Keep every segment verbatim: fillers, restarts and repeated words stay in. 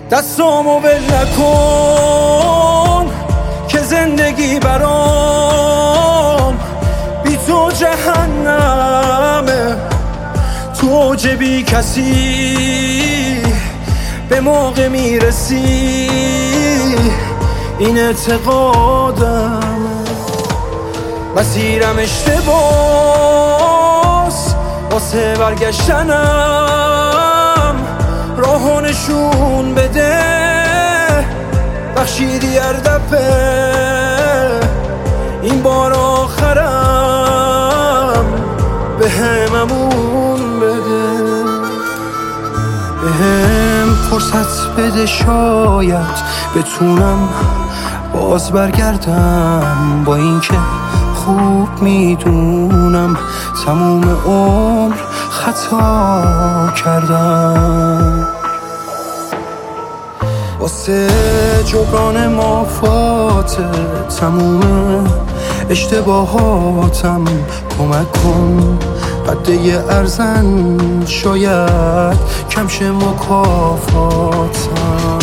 دستامو ول نکن که زندگی برام بی تو جهنمه. تو اوج بی کسی به موقع میرسی، این اعتقادم. مسیرم اشتباس واسه برگشتنم، راهو نشون بده بخشیدی هر دفعه، این بار آخرم به هم امون بده. به هم فرصت بده شاید بتونم باز برگردم، با اینکه خوب میدونم تموم عمر خطا کردم. واسه جبران مافات تموم اشتباهاتم کمک کن، قده ارزن شاید کمش مکافاتم.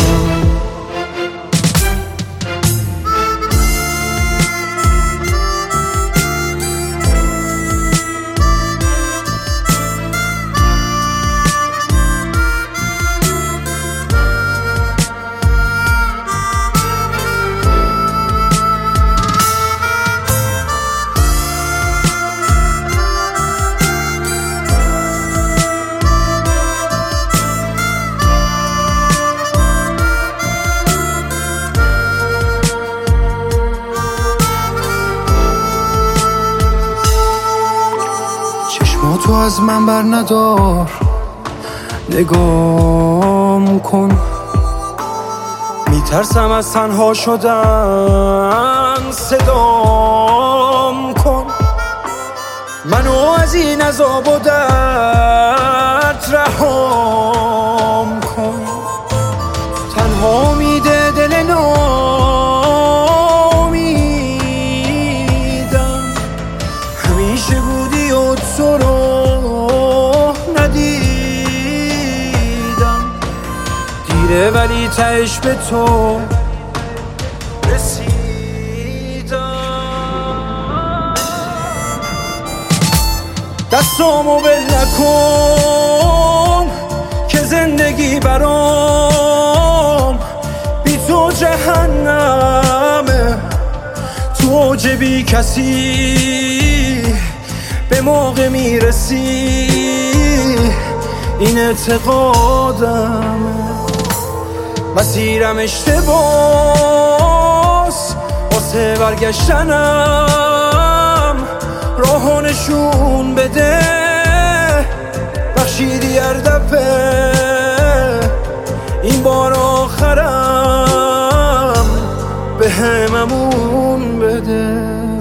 تو از من بر ندار، نگام کن. میترسم از تنها شدن، صدام کن. منو از این عذاب و درد رهام کن. تنها میده دل نامیدم، همیشه بودی و تو رو ولی تهش به تو رسیدم. دستامو ول نکن که زندگی برام بی تو جهنمه. تو اوج بی کسی به موقع میرسی، این اعتقادمه. مسیرم اشتباس واسه برگشتنم، راهو نشون بده بخشیدی هر دفعه، این بار آخرم به هم امون بده.